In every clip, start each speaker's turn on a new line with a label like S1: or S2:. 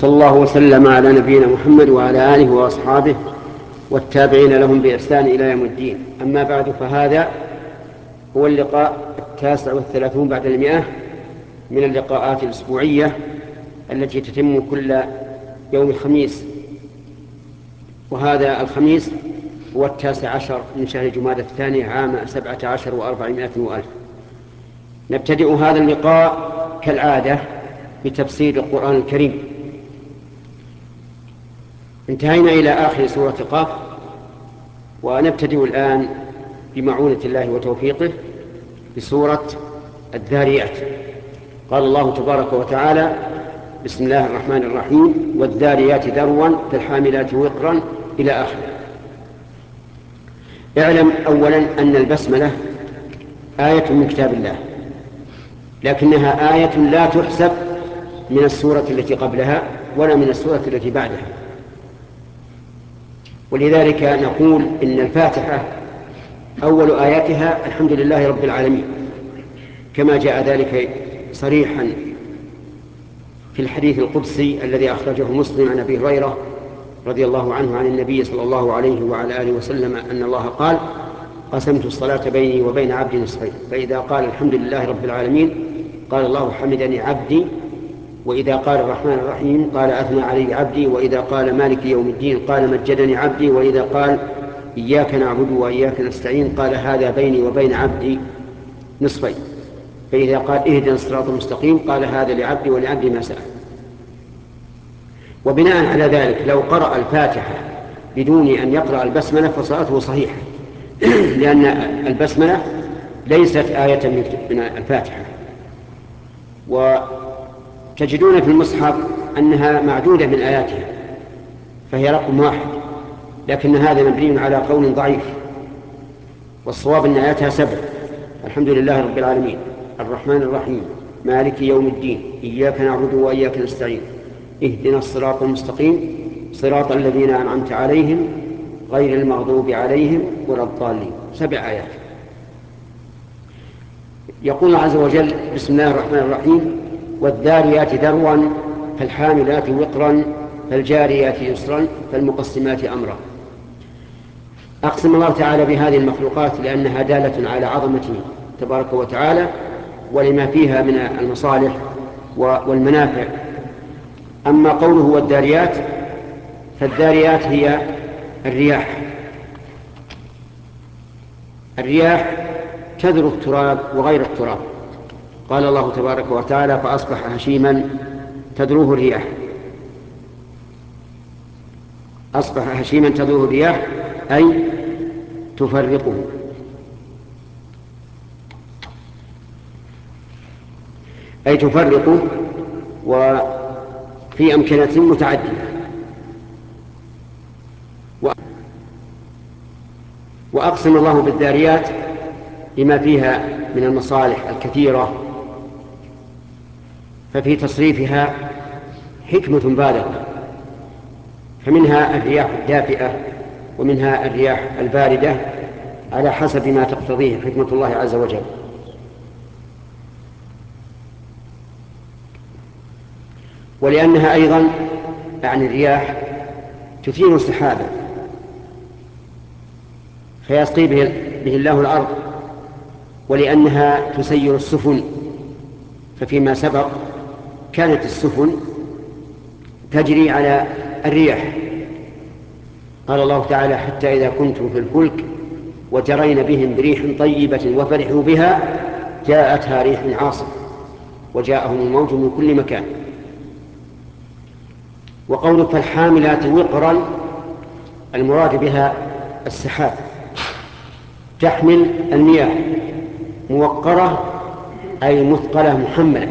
S1: وصلى الله وسلم على نبينا محمد وعلى آله وأصحابه والتابعين لهم بإحسان إلى يوم الدين. أما بعد، فهذا هو اللقاء 39 بعد 100 من اللقاءات الأسبوعية التي تتم كل يوم خميس، وهذا الخميس هو 19 من شهر جمادى الثاني عام 17 و400 وألف. نبتدئ هذا اللقاء كالعادة بتفسير القرآن الكريم. انتهينا إلى آخر سورة قاف، ونبتدئ الآن بمعونة الله وتوفيقه بسورة الذاريات. قال الله تبارك وتعالى: بسم الله الرحمن الرحيم: والذاريات ذروا فالحاملات وقرا، إلى آخره. اعلم أولا أن البسملة آية من كتاب الله، لكنها آية لا تحسب من السورة التي قبلها ولا من السورة التي بعدها، ولذلك نقول إن الفاتحة أول آياتها الحمد لله رب العالمين، كما جاء ذلك صريحا في الحديث القدسي الذي أخرجه مسلم عن أبي هريرة رضي الله عنه عن النبي صلى الله عليه وعلى آله وسلم أن الله قال: قسمت الصلاة بيني وبين عبدي نصفين، فإذا قال الحمد لله رب العالمين قال الله حمدني عبدي، وإذا قال الرحمن الرحيم قال أثنى علي عبدي، وإذا قال مالك يوم الدين قال مجدني عبدي، وإذا قال إياك نعبد وإياك نستعين قال هذا بيني وبين عبدي نصفين، فإذا قال اهدنا الصراط المستقيم قال هذا لعبدي ولعبدي ما سأل. وبناء على ذلك لو قرأ الفاتحة بدون أن يقرأ البسملة فصلاته صحيحة، لأن البسملة ليست آية من الفاتحة. وتجدون في المصحف أنها معدودة من آياتها، فهي رقم 1، لكن هذا مبني على قول ضعيف، والصواب أن آياتها 7: الحمد لله رب العالمين، الرحمن الرحيم، مالك يوم الدين، إياك نعبد وإياك نستعين، اهدنا الصراط المستقيم، صراط الذين أنعمت عليهم غير المغضوب عليهم ولا الضالين. 7 آيات. يقول الله عز وجل: بسم الله الرحمن الرحيم: والذاريات ذروا فالحاملات وقرا فالجاريات يسرا فالمقسمات أمرا. أقسم الله تعالى بهذه المخلوقات لأنها دالة على عظمته تبارك وتعالى ولما فيها من المصالح والمنافع. أما قوله والذاريات، فالذاريات هي الرياح تذر التراب وغير التراب. قال الله تبارك وتعالى: فأصبح هشيما تذروه الرياح. أصبح هشيما تذروه الرياح أي تفرقه. أي تفرقه وفي أمكنة متعددة. وأقسم الله بالذاريات لما فيها من المصالح الكثيرة، ففي تصريفها حكمة بالغة، فمنها الرياح الدافئة ومنها الرياح الباردة على حسب ما تقتضيه حكمة الله عز وجل. ولأنها أيضا يعني الرياح تثير السحابة فيسقي به الله الأرض، ولأنها تسير السفن، ففيما سبق كانت السفن تجري على الرياح. قال الله تعالى: حتى إذا كنتم في الفلك وجرين بهم بريح طيبة وفرحوا بها جاءتها ريح عاصف وجاءهم الموج من كل مكان. وقول فالحاملات وقرا المراد بها السحاب، تحمل المياه موقرة أي مثقلة محملة.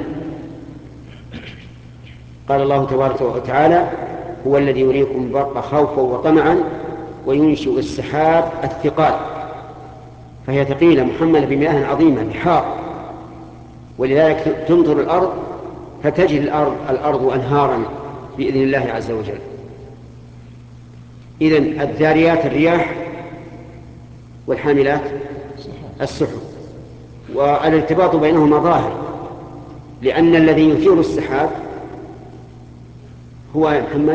S1: قال الله تبارك وتعالى: هو الذي يريكم البرق خوفا وطمعا وينشئ السحاب الثقال، فهي ثقيلة محملة بمياه عظيمة بحار، ولذلك تمطر الأرض فتجري الأرض أنهارا بإذن الله عز وجل. إذن الذاريات الرياح والحاملات السحب، والارتباط بينهما ظاهر، لأن الذي يثير السحاب هو يا محمد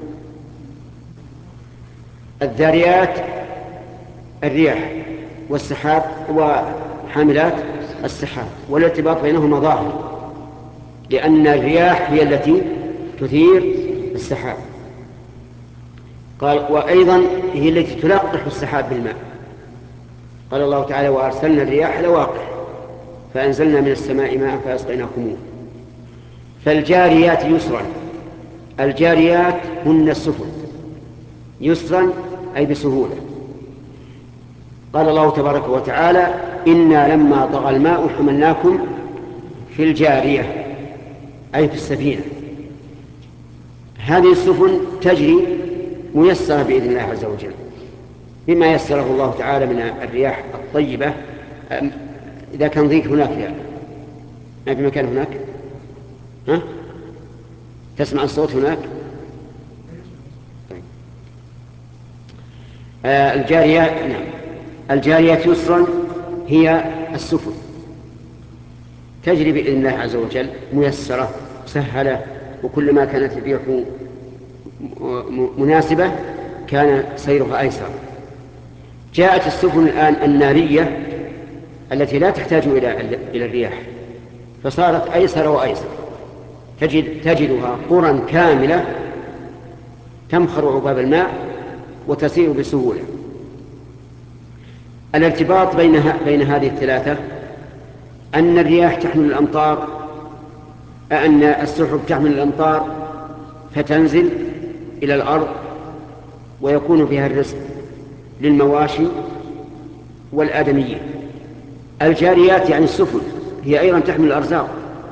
S1: الذاريات الرياح، والسحاب وحاملات السحاب، والارتباط بينهما ظاهر، لأن الرياح هي التي تثير السحاب. قال وأيضا هي التي تلقح السحاب بالماء. قال الله تعالى وأرسلنا الرياح لواقح فأنزلنا من السماء ماء فأسقيناكموه. فالجاريات يسرا، الجاريات هن السفن، يسرا أي بسهولة. قال الله تبارك وتعالى إنا لما طغى الماء حملناكم في الجارية أي في السفينة. هذه السفن تجري ميسرة بإذن الله عز وجل بما يسره الله تعالى من الرياح الطيبة. إذا كان ضيق هناك يعني ما في مكان هناك، ها؟ تسمع الصوت هناك؟ طيب. الجاريات، نعم، الجاريات يسرا هي السفن تجري بإذن الله عز وجل ميسرة مسهلة، وكل ما كانت الريح مناسبة كان سيرها أيسر. جاءت السفن الآن النارية التي لا تحتاج إلى الرياح، فصارت أيسر وأيسر. تجدها قرى كاملة تمخر عباب الماء وتسير بسهولة. الارتباط بين هذه الثلاثة أن الرياح تحمل الأمطار، أن السحب تحمل الأمطار فتنزل إلى الأرض ويكون فيها الرزق للمواشي والآدميين. الجاريات يعني السفن هي أيضا تحمل الأرزاق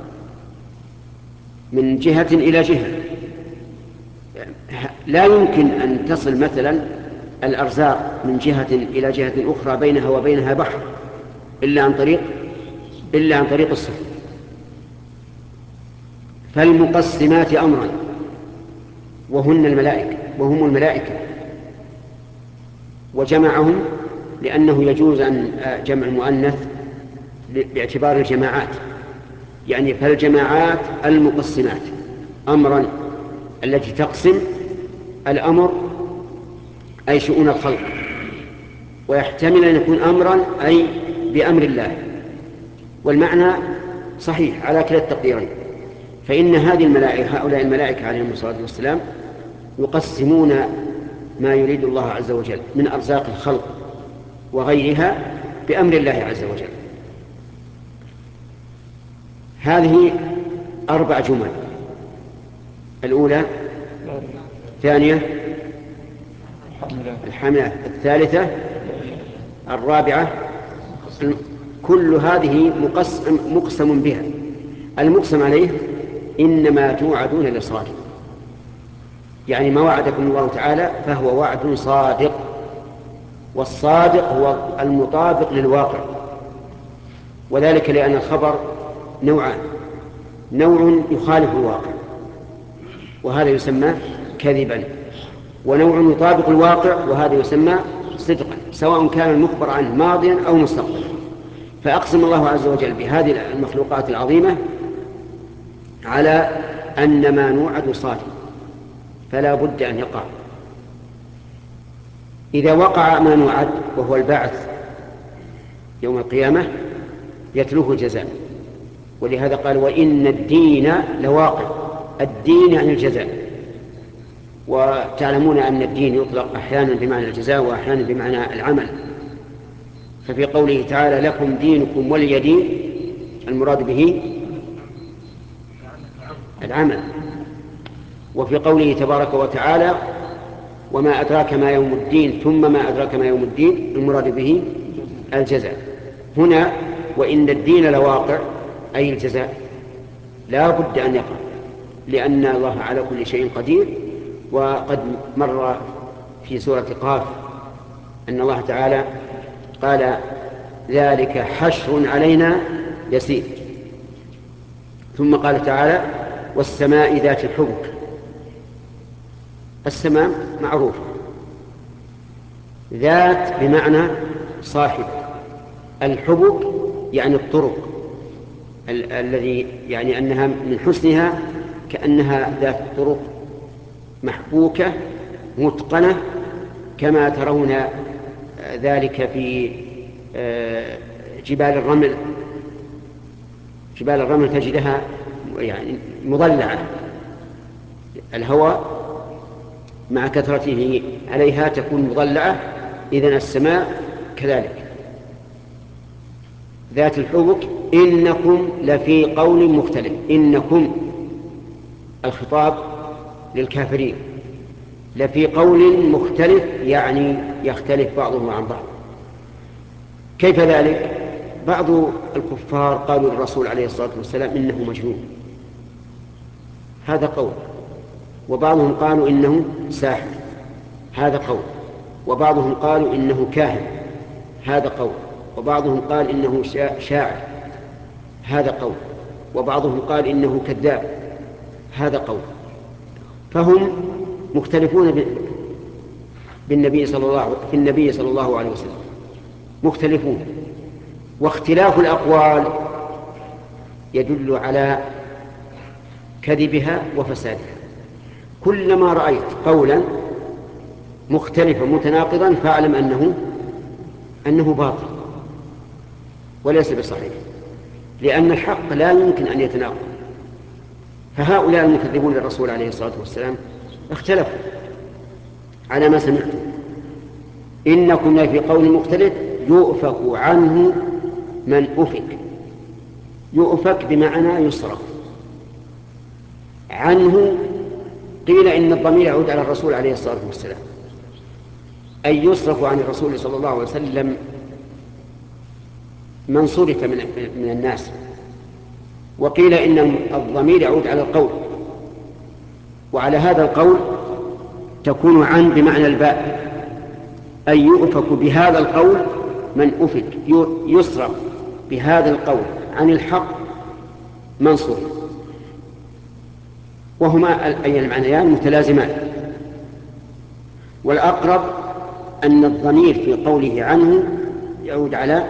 S1: من جهة إلى جهة. لا يمكن أن تصل مثلا الأرزاق من جهة إلى جهة أخرى بينها وبينها بحر إلا عن طريق السفن. فالمقسمات أمرا وهم الملائكة، وجمعهم لأنه يجوز أن جمع المؤنث باعتبار الجماعات، يعني فالجماعات المقسمات أمرا التي تقسم الأمر أي شؤون الخلق، ويحتمل أن يكون أمرا أي بأمر الله، والمعنى صحيح على كلا التقديرين. فإن هؤلاء الملائكة عليهم الصلاة والسلام يقسمون ما يريد الله عز وجل من أرزاق الخلق وغيرها بأمر الله عز وجل. هذه 4 جمل: الأولى، الثانية الحملات، الثالثة الرابعة. كل هذه مقسم بها. المقسم عليه إنما توعدون لصادق، يعني ما وعدكم الله تعالى فهو وعد صادق، والصادق هو المطابق للواقع، وذلك لأن الخبر نوعان: نوع يخالف الواقع وهذا يسمى كذبا، ونوع يطابق الواقع وهذا يسمى صدقا، سواء كان المخبر عنه ماضيا أو مستقبلا. فأقسم الله عز وجل بهذه المخلوقات العظيمة على أن ما نوعد صادق، فلا بد أن يقع. إذا وقع ما نوعد وهو البعث يوم القيامة يتلوه الجزاء، ولهذا قال وإن الدين لواقع. الدين يعني الجزاء، وتعلمون أن الدين يطلق أحيانا بمعنى الجزاء وأحيانا بمعنى العمل. ففي قوله تعالى لكم دينكم ولي دين المراد به العمل، وفي قوله تبارك وتعالى وما أدراك ما يوم الدين ثم ما أدراك ما يوم الدين المراد به الجزاء. هنا وإن الدين لواقع أي الجزاء لا بد أن يقع، لأن الله على كل شيء قدير. وقد مر في سورة قاف أن الله تعالى قال ذلك حشر علينا يسير، ثم قال تعالى والسماء ذات الحبك. السماء معروف، ذات بمعنى صاحب، الحبك يعني الطرق الذي يعني أنها من حسنها كأنها ذات الطرق محبوكة متقنة كما ترون ذلك في جبال الرمل. جبال الرمل تجدها يعني مضلعة، الهواء مع كثرته عليها تكون مضلعة. إذن السماء كذلك ذات الحبك. إنكم لفي قول مختلف. إنكم الخطاب للكافرين، لفي قول مختلف يعني يختلف بعضهم عن بعض. كيف ذلك؟ بعض الكفار قالوا للرسول عليه الصلاة والسلام إنه مجنون، هذا قول. وبعضهم قالوا إنه ساحر، هذا قول. وبعضهم قالوا إنه كاهن، هذا قول. وبعضهم قال إنه شاعر، هذا قول. وبعضهم قال إنه كذاب، هذا قول. فهم مختلفون في النبي صلى الله عليه وسلم، مختلفون. واختلاف الأقوال يدل على كذبها وفسادها. كلما رأيت قولا مختلفا متناقضا فاعلم أنه باطل وليس بصحيح، لأن الحق لا يمكن أن يتناقض. فهؤلاء المكذبون للرسول عليه الصلاة والسلام اختلفوا على ما سمعتم. إنكم لفي قول مختلف يؤفك عنه من أفك. يؤفك بمعنى يصرف عنه. قيل إن الضمير يعود على الرسول عليه الصلاة والسلام، أي يصرف عن الرسول صلى الله عليه وسلم من صرف من الناس. وقيل إن الضمير يعود على القول، وعلى هذا القول تكون عن بمعنى الباء، أي يؤفك بهذا القول من أفك، يصرف بهذا القول عن الحق من صرف. وهما أي المعنيان متلازمان. والأقرب أن الضمير في قوله عنه يعود على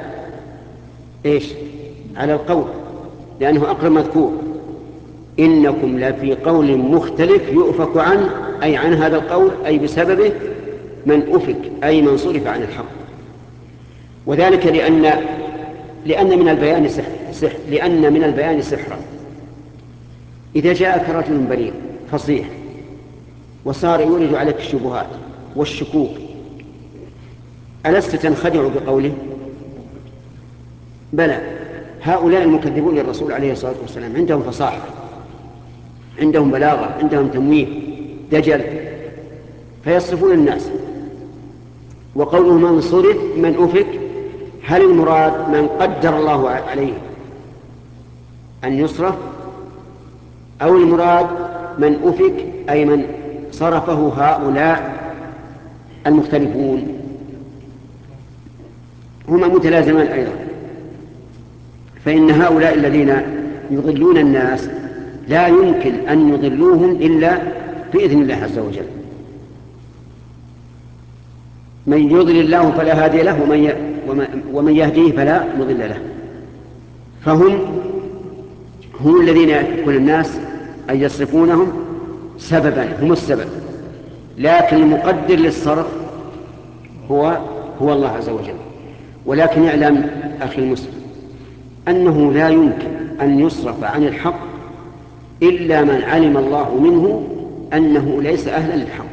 S1: على القول، لأنه أقرب مذكور. إنكم لفي قول مختلف يؤفك عنه، أي عن هذا القول، أي بسببه من أفك، أي من صرف عن الحق. وذلك لأن من البيان سحرا. إذا جاءك رجل بليغ فصيح وصار يولد عليك الشبهات والشكوك، ألست تنخدع بقوله؟ بلى. هؤلاء المكذبون للرسول عليه الصلاة والسلام عندهم فصاحة، عندهم بلاغة، عندهم تمويه، دجل، فيصرفون الناس. وقوله من صرف من أفك، هل المراد من قدر الله عليه أن يصرف، أو المراد من أفك أي من صرفه هؤلاء المختلفون؟ هما متلازمان أيضا. فإن هؤلاء الذين يضلون الناس لا يمكن أن يضلوهم إلا بإذن الله عز وجل. من يضلل الله فلا هادي له، ومن يهديه فلا مضل له. فهم الذين يأفكون الناس أن يصرفونهم سببا، هم السبب، لكن المقدر للصرف هو الله عز وجل. ولكن اعلم أخي المسلم أنه لا يمكن أن يصرف عن الحق إلا من علم الله منه أنه ليس أهلا للحق.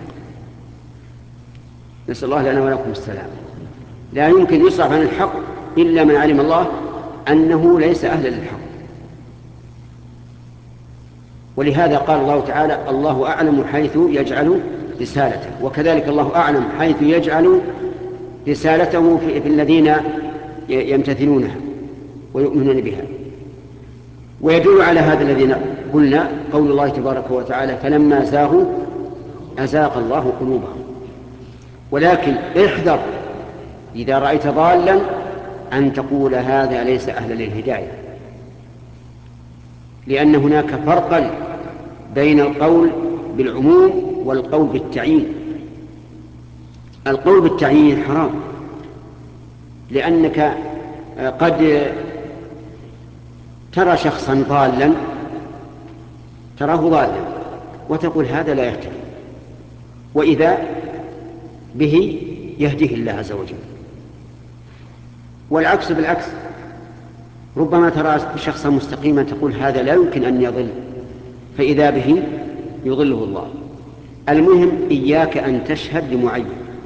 S1: نسأل الله لنا ولكم السلام. لا يمكن يصرف عن الحق إلا من علم الله أنه ليس أهلا للحق. ولهذا قال الله تعالى: الله أعلم حيث يجعل رسالته. وكذلك الله أعلم حيث يجعل رسالته في الذين يمتثلونها ويؤمنون بها. ويدل على هذا الذين قلنا قول الله تبارك وتعالى: فلما زاغوا أزاغ الله قلوبهم. ولكن احذر إذا رأيت ضالا أن تقول هذا ليس أهلا للهداية، لأن هناك فرقا بين القول بالعموم والقول بالتعيين. القول بالتعيين حرام، لأنك قد ترى شخصا ضالا، تراه ضالا وتقول هذا لا يهتدي، وإذا به يهديه الله عز وجل. والعكس بالعكس، ربما ترى شخصا مستقيما تقول هذا لا يمكن أن يضل، فإذا به يضله الله. المهم إياك أن تشهد لمعين،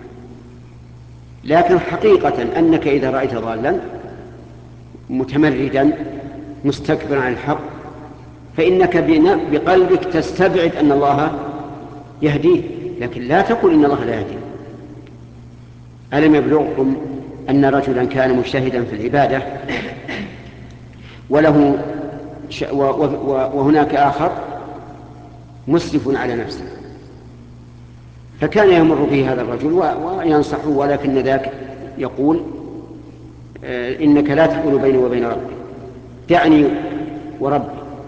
S1: لكن حقيقة أنك إذا رأيت ضالا متمردا مستكبرا عن الحق فإنك بقلبك تستبعد أن الله يهديه، لكن لا تقول إن الله لا يهديه. ألم يبلغكم أن رجلا كان مجتهدا في العبادة وهناك آخر مسرف على نفسه، فكان يمر به هذا الرجل وينصحه، ولكن ذاك يقول إنك لا تحول بيني وبين ربي، دعني وربي.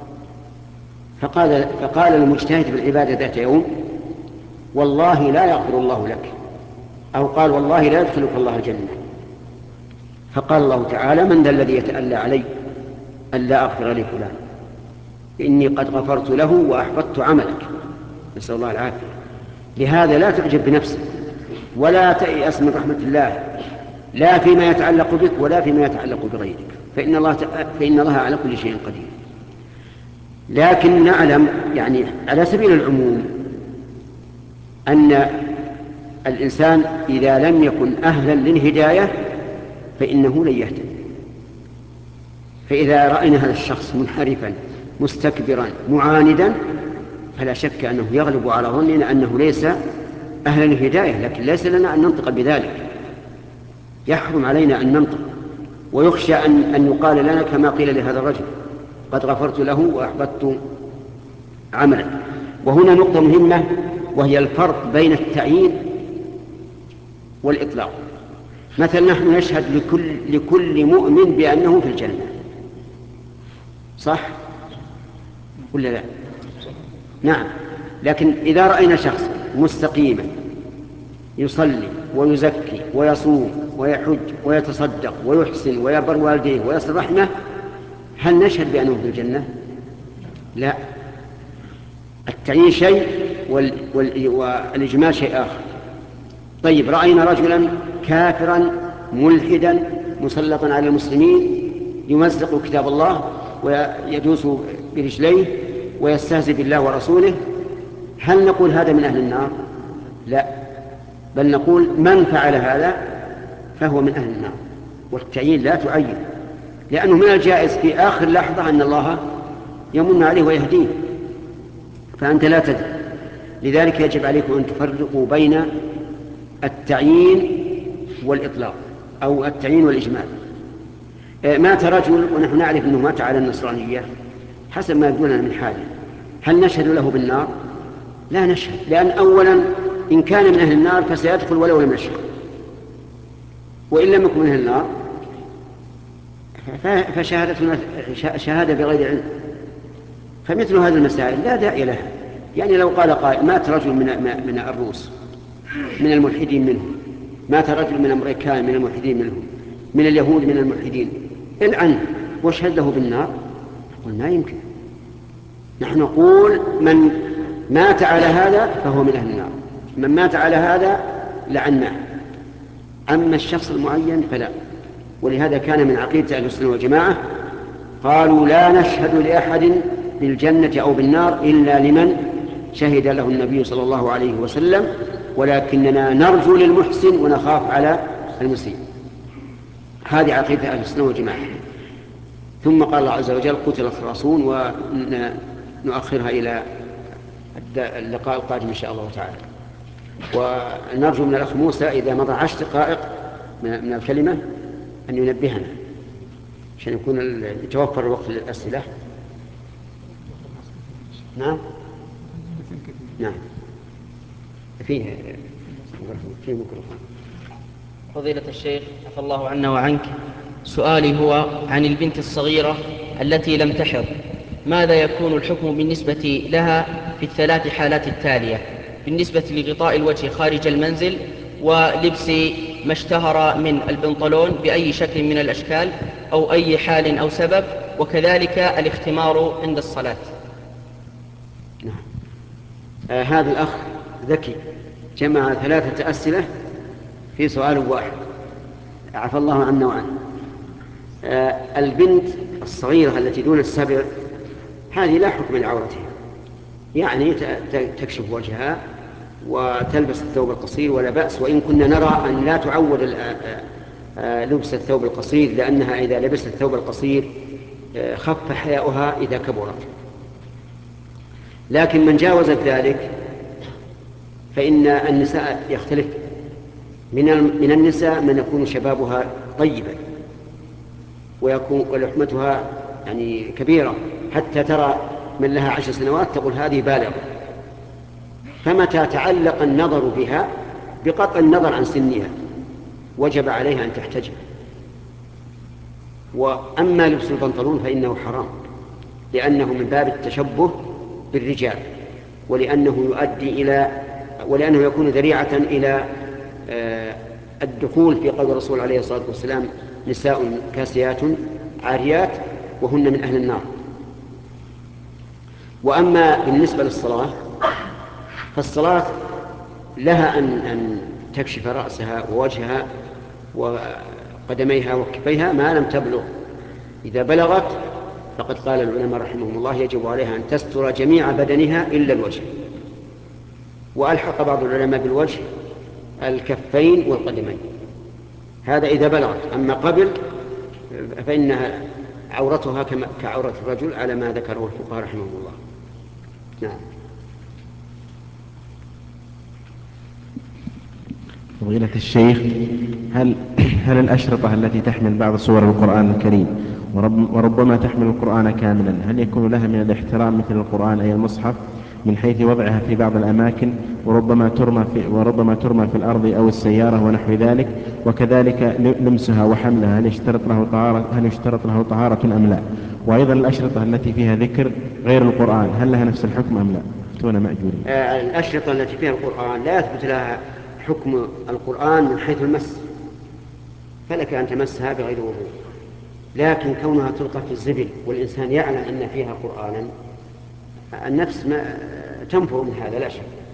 S1: فقال المجتهد في العبادة ذات يوم والله لا يغفر الله لك، أو قال والله لا يدخلك الله الجنة. فقال الله تعالى من ذا الذي يتألى علي ألا أغفر لفلان، إني قد غفرت له وأحبطت عملك، نسأل الله العافية. لهذا لا تعجب بنفسك ولا تيأس من رحمة الله، لا فيما يتعلق بك ولا فيما يتعلق بغيرك، فإن الله على كل شيء قدير. لكن نعلم يعني على سبيل العموم أن الإنسان إذا لم يكن أهلا للهداية فإنه لن يهتدي. فإذا رأينا هذا الشخص منحرفا مستكبرا معاندا فلا شك أنه يغلب على ظننا أنه ليس أهلا للهداية، لكن ليس لنا أن ننطق بذلك، يحرم علينا أن ننطق، ويخشى أن يقال لنا كما قيل لهذا الرجل قد غفرت له وأحبطت عمله. وهنا نقطة مهمة، وهي الفرق بين التعيين والإطلاق. مثلا نحن نشهد لكل مؤمن بأنه في الجنة، صح ولا لا؟ نعم. لكن إذا رأينا شخص مستقيما يصلي ويزكي ويصوم ويحج ويتصدق ويحسن ويبر والديه ويصل رحمه، هل نشهد بأنه في الجنة؟ لا. التعيين شيء والإجمال شيء آخر. طيب رأينا رجلا كافرا ملحدا مسلطا على المسلمين يمزق كتاب الله ويدوس برجليه ويستهزئ بالله ورسوله، هل نقول هذا من أهل النار؟ لا، بل نقول من فعل هذا فهو من أهل النار. والتعيين لا تعين، لأنه من الجائز في آخر لحظة أن الله يمن عليه ويهديه، فأنت لا تدري. لذلك يجب عليكم أن تفرقوا بين التعيين والإطلاق أو التعيين والإجمال. مات رجل ونحن نعرف أنه مات على النصرانية حسب ما يقولنا من حاله، هل نشهد له بالنار؟ لا نشهد، لأن أولا إن كان من أهل النار فسيدخل ولو لم يشهد، وإن لم يكن من أهل النار فشهادتنا شهادة بغير علم. فمثل هذه المسائل لا داعي لها. يعني لو قال قائل مات رجل من الروس من الملحدين منهم، مات رجل من الأمريكان من الملحدين منهم، من اليهود من الملحدين، العنه واشهد له بالنار، نقول ما يمكن. نحن نقول من مات على هذا فهو من أهل النار، من مات على هذا لعناه، أما الشخص المعين فلا. ولهذا كان من عقيدة أهل السنة والجماعة قالوا لا نشهد لأحد بالجنة أو بالنار إلا لمن شهد له النبي صلى الله عليه وسلم، ولكننا نرجو للمحسن ونخاف على المسيء. هذه عقيدة أهل السنة والجماعة. ثم قال الله عز وجل قتل الخراصون، ونؤخرها إلى اللقاء القادم إن شاء الله تعالى. ونرجو من الأخ موسى إذا مضى 10 دقائق من الكلمة أن ينبهنا عشان يتوفر الوقت للأسئلة. نعم نعم فيه ميكروفون.
S2: فضيلة الشيخ عفى الله عنا وعنك، سؤالي هو عن البنت الصغيرة التي لم تحض، ماذا يكون الحكم بالنسبة لها في الثلاث حالات التالية: بالنسبة لغطاء الوجه خارج المنزل، ولبس ما اشتهر من البنطلون بأي شكل من الأشكال أو أي حال أو سبب، وكذلك الاختمار عند الصلاة؟
S1: هذا الأخ ذكي جمع 3 أسئلة في سؤال واحد، عفى الله عنا وعنه. البنت الصغيرة التي دون السبع هذه لا حكم لعورتها، يعني تكشف وجهها وتلبس الثوب القصير ولا بأس، وإن كنا نرى أن لا تعود لبس الثوب القصير، لأنها إذا لبست الثوب القصير خف حياؤها إذا كبرت. لكن من جاوزت ذلك فإن النساء يختلف، من النساء من يكون شبابها طيبا ويكون ولحمتها يعني كبيرة، حتى ترى من لها 10 سنوات تقول هذه بالغة، فمتى تعلق النظر بها بقطع النظر عن سنها وجب عليها أن تحتجب. وأما لبس البنطلون فإنه حرام، لأنه من باب التشبه بالرجال، ولأنه يكون ذريعة إلى الدخول في قول الرسول عليه الصلاة والسلام: نساء كاسيات عاريات وهن من أهل النار. وأما بالنسبة للصلاة فالصلاة لها أن تكشف رأسها ووجهها وقدميها وكفيها ما لم تبلغ. إذا بلغت فقد قال العلماء رحمهم الله يجب عليها أن تستر جميع بدنها إلا الوجه، وألحق بعض العلماء بالوجه الكفين والقدمين، هذا إذا بلغت. أما قبل فإنها عورتها كعورة الرجل على ما ذكره الفقهاء رحمهم الله. نعم.
S3: فضيلة الشيخ، هل الأشرطة التي تحمل بعض سور القرآن الكريم وربما تحمل القرآن كاملا هل يكون لها من الاحترام مثل القرآن أي المصحف من حيث وضعها في بعض الأماكن وربما ترمى في الأرض أو السيارة ونحو ذلك، وكذلك لمسها وحملها هل يشترط له طهارة أم لا؟ وأيضا الأشرطة التي فيها ذكر غير القرآن هل لها نفس الحكم أم لا؟ افتونا مأجورين.
S1: الأشرطة التي فيها القرآن لا يثبت لها حكم القرآن من حيث المس، فلك أن تمسها بغير وضوء، لكن كونها تلقى في الزبل والإنسان يعلم أن فيها قرآنا النفس ما تنفر من هذا لا شك.